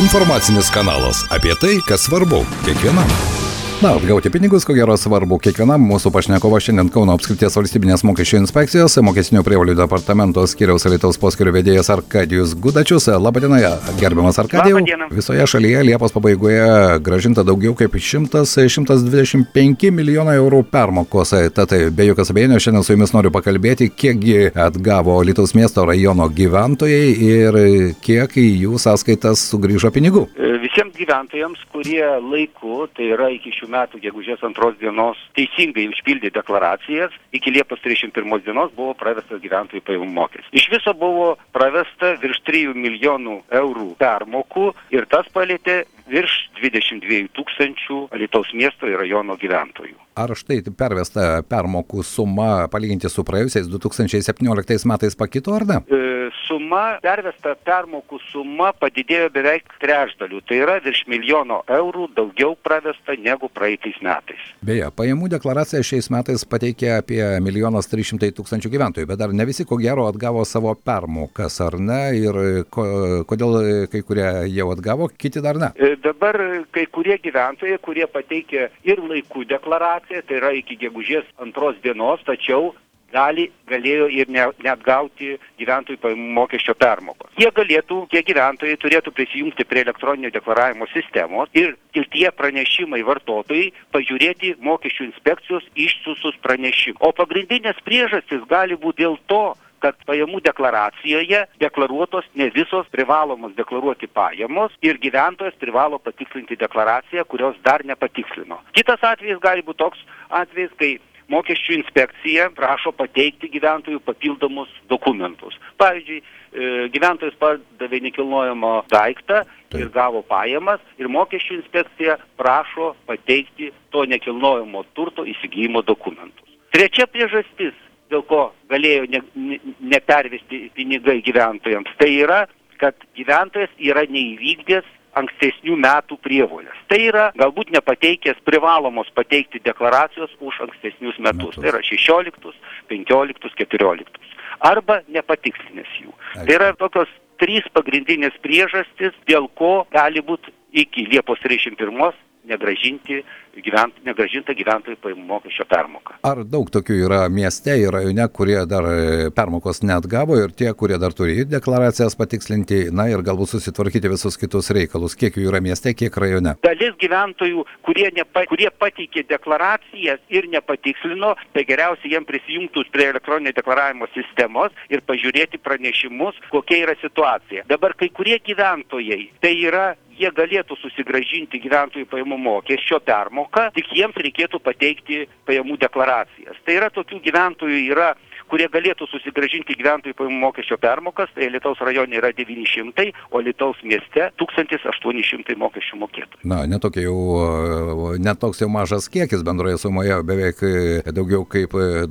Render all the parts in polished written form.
Informacinis kanalas apie tai, kas svarbu kiekvienam. Na, atgauti pinigus, ko gero svarbu kiekvienam. Mūsų pašnekovas šiandien Kauno apskrities valstybinės mokesčių inspekcijos mokestinių prievolių departamento skyriaus Alytaus poskyrio vedėjas Arkadijus Gudačius. Labadiena, gerbiamas Arkadijau. Visoje šalyje Liepos pabaigoje grąžinta daugiau kaip 125 milijonai eurų permokos. Tad be jokios abejonės šiandien su jumis noriu pakalbėti, kiekgi atgavo Alytaus miesto rajono gyventojai ir kiek į jų sąskaitas sugrįžo pinigų. Visiems gyventojams, kurie laiku, tai yra iki šių metų gegužės 2 dienos, teisingai užpildė deklaracijas, iki Liepos 31 dienos buvo pravestas gyventojų pajamų mokestis. Iš viso buvo pravesta virš 3 milijonų eurų permokų ir tas palėtė virš 22 tūkstančių Alytaus miesto ir rajono gyventojų. Ar štai pervesta permokų suma palyginti su praėjusiais 2017 metais pakito, ar ne? Pervesta permokų suma padidėjo beveik trečdaliu, tai yra virš milijono eurų daugiau pravesta negu praeitais metais. Beje, pajamų deklaraciją šiais metais pateikė apie 1 300 000 gyventojų, bet dar ne visi ko gero atgavo savo permokas, ar ne? Ir kodėl kai kurie jau atgavo, kiti dar ne? Dabar kai kurie gyventojai, kurie pateikė ir laikų deklaraciją, tai yra iki gegužės 2 dienos, tačiau galėjo ir neatgauti gyventojų pajamų mokesčio permokos. Tie gyventojai turėtų prisijungti prie elektroninio deklaravimo sistemos ir tie pranešimai vartotojai pažiūrėti mokesčių inspekcijos išsiųstus pranešimus. O pagrindinės priežastys gali būti dėl to, kad pajamų deklaracijoje deklaruotos ne visos privalomos deklaruoti pajamos ir gyventojas privalo patikslinti deklaraciją, kurios dar nepatikslino. Kitas atvejis gali būti toks atvejis, kai mokesčių inspekcija prašo pateikti gyventojų papildomus dokumentus. Pavyzdžiui, gyventojas pardavė nekilnojamo daiktą ir gavo pajamas ir mokesčių inspekcija prašo pateikti to nekilnojamo turto įsigijimo dokumentus. Trečia priežastis, dėl ko galėjo nepervesti pinigai gyventojams, tai yra, kad gyventojas yra neįvykdęs ankstesnių metų prievolės. Tai yra galbūt nepateikęs privalomos pateikti deklaracijos už ankstesnius metus. Tai yra 16, 15, 14. Arba nepatikslinęs jų. Tai yra tokios 3 pagrindinės priežastys, dėl ko gali būti iki Liepos 31 negrąžinta gyventojų pajamų mokesčio permoka. Ar daug tokių yra mieste ir rajone, kurie dar permokos neatgavo ir tie, kurie dar turi deklaracijas patikslinti, na ir galbūt susitvarkyti visus kitus reikalus? Kiek jų yra mieste, kiek rajone? Dalis gyventojų, kurie pateikė deklaracijas ir nepatikslino, tai geriausiai jiems prisijungtus prie elektroninio deklaravimo sistemos ir pažiūrėti pranešimus, kokia yra situacija. Dabar kai kurie gyventojai, tai yra jie galėtų susigrąžinti gyventojų pajamų mokesčio permoką, tik jiems reikėtų pateikti pajamų deklaracijas. Tai yra tokių gyventojų kurie galėtų susigrąžinti gyventojų pajamų mokesčio permokas, tai Alytaus rajone yra 900, o Alytaus mieste 1800 mokesčių mokėtojų. Na, netoks jau mažas kiekis bendroje sumoje, beveik daugiau kaip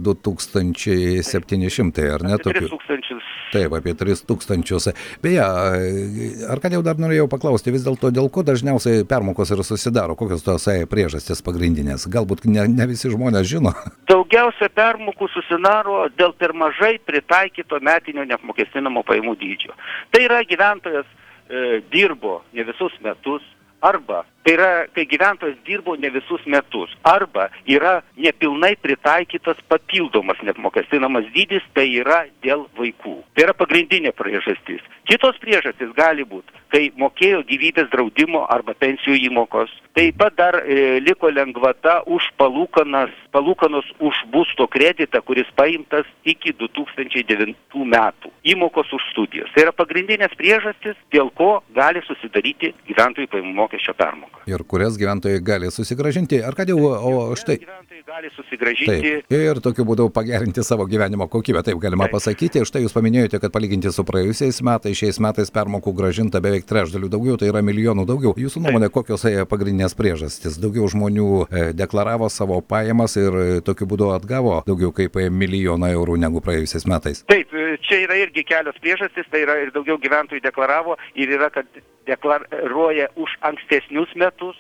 2700, ar ne? 3000. Taip, apie 3000. Beje, Arkadijau, dar norėjau paklausti, vis dėlto dėl ko dažniausiai permokos ir susidaro, kokios tos priežastys pagrindinės? Galbūt ne visi žmonės žino. Daugiausia permokų susidaro dėl per mažai pritaikyto metinio neapmokestinamo pajamų dydžio. Tai yra gyventojas dirbo ne visus metus, arba tai yra, kai gyventojas dirbo ne visus metus, arba yra nepilnai pritaikytas papildomas neapmokestinamas dydis, tai yra dėl vaikų. Tai yra pagrindinė priežastis. Kitos priežastys gali būti, kai mokėjo gyvybės draudimo arba pensijų įmokos. Taip pat dar liko lengvata už palūkanos už būsto kreditą, kuris paimtas iki 2009 metų. Įmokos už studijas. Tai yra pagrindinės priežastys, dėl ko gali susidaryti gyventojų pajamų mokesčio permoka. Ir kurias gyventojai gali susigrąžinti. Arkadijau, o štai... Gyventojai gali susigrąžinti. Taip, ir tokiu būdu pagerinti savo gyvenimo kokybę, taip galima pasakyti. Štai jūs paminėjote, kad palyginti su praėjusiais metais, šiais metais permokų grąžinta beveik trečdaliu daugiau, tai yra milijonų daugiau. Jūsų nuomonė, kokios pagrindinės priežastys? Daugiau žmonių deklaravo savo pajamas ir tokiu būdu atgavo daugiau kaip 1 milijoną eurų negu praėjusiais metais. Taip, čia yra irgi kelios priežastys, tai yra ir daugiau gyventojų deklaravo ir yra, kad deklaruoja už ankstesnius metus.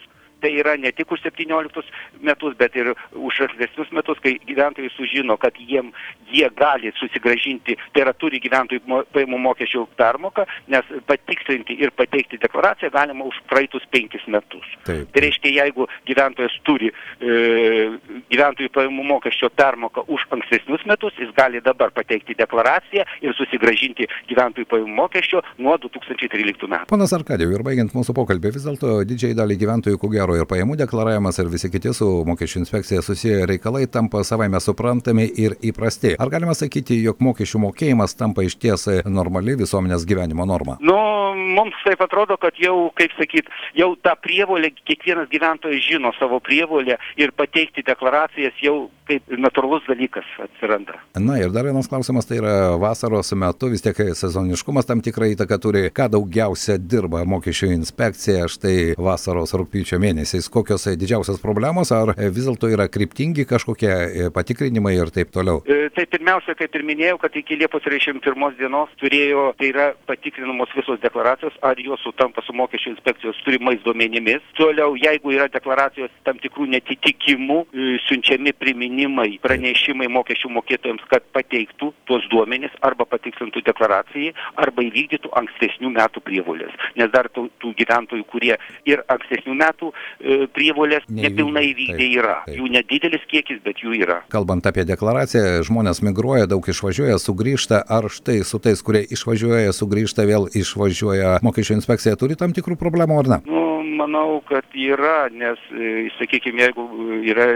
tai yra ne tik už 17 metus, bet ir už ankstesnius metus, kai gyventojai sužino, kad jie gali susigrąžinti, tai yra turi gyventojų pajamų mokesčio permoką, nes patikslinti ir pateikti deklaraciją galima už praeitus 5 metus. Taip. Tai reiškia, jeigu gyventojas turi gyventojų pajamų mokesčio permoką už ankstesnius metus, jis gali dabar pateikti deklaraciją ir susigrąžinti gyventojų pajamų mokesčio nuo 2013 metų. Ponas Arkadijau, ir baigiant mūsų pokalbį, vis dėlto didžiai dalį gyventojų, ko gero, ir pajamų deklaravimas ir visi kiti su mokesčių inspekcija susiję reikalai tampa savaime suprantami ir įprasti. Ar galima sakyti, jog mokesčių mokėjimas tampa išties normali visuomenės gyvenimo norma? Mums taip atrodo, kad jau, kaip sakyt, jau tą prievolę, kiekvienas gyventojas žino savo prievolę ir pateikti deklaracijas jau kaip natūralus dalykas atsiranda. Na ir dar vienas klausimas, tai yra vasaros metu, vis tiek sezoniškumas tam tikrą įtaką turi, ką daugiausia dirba mokesčių inspekcija štai vasaros rugpjūčio mėnesiais. Kokios didžiausios problemos, ar vis dėlto yra kryptingi kažkokie patikrinimai ir taip toliau? Tai pirmiausia, kaip ir minėjau, kad iki Liepos 31 dienos turėjo, tai yra patikrinamos visos deklaracijos, ar jos sutampa su mokesčių inspekcijos turimais duomenimis. Toliau, jeigu yra deklaracijos tam tikrų netitikimų, siunčiami priminimai, pranešimai mokesčių mokėtojams, kad pateiktų tuos duomenis arba patikslintų deklaracijai, arba įvykdytų ankstesnių metų prievolės. Nes dar tų gyventojų, kurie ir ankstesnių metų prievolės nepilnai įvykdė yra. Jų nedidelis kiekis, bet jų yra. Kalbant apie deklaraciją, žmonės migruoja, daug išvažiuoja, sugrįžta, ar štai su tais, kurie išvažiuoja, sugrįžta, vėl išvažiuoja, mokesčių inspekcija turi tam tikrų problemų ar ne? Manau, kad yra, nes, sakykime, jeigu yra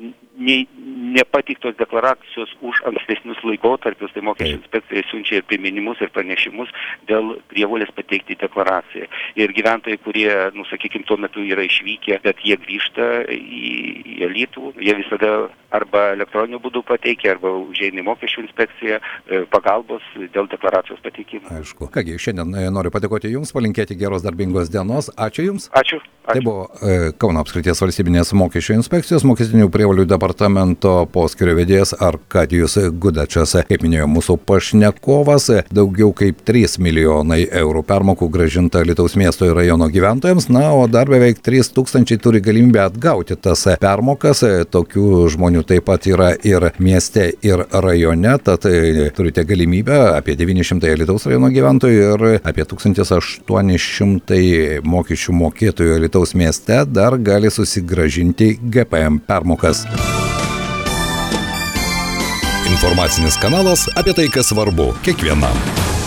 nepateiktos deklaracijos už ankstesnius laikotarpius, tai mokesčių inspekcija siunčia ir priminimus, ir pranešimus dėl prievolės pateikti deklaraciją. Ir gyventojai, kurie, sakykime, tuo metu yra išvykę, bet jie grįžta į Alytų, jie visada arba elektroniniu būdu pateikia, arba užeina į mokesčių inspekciją pagalbos dėl deklaracijos pateikimo. Aišku. Kągi, šiandien noriu padėkoti Jums, palinkėti geros darbingos dienos. Ačiū Jums. Ačiū. Tai buvo Kauno apskrities valstybinės mokesčių inspekcijos mokestinių prievolių departamento poskyrio vedėjas Arkadijus Gudačas. Kaip minėjo mūsų pašnekovas, daugiau kaip 3 milijonai eurų permokų grąžinta Alytaus miesto ir rajono gyventojams, o dar beveik 3 tūkstančiai turi galimybę atgauti tas permokas. Tokių žmonių taip pat yra ir mieste, ir rajone, tad turite galimybę apie 900 Alytaus rajono gyventojų ir apie 1800 mokesčių mokėtojų Alytaus mieste dar gali susigrąžinti GPM permokas. Informacinis kanalas apie tai, kas svarbu kiekvienam.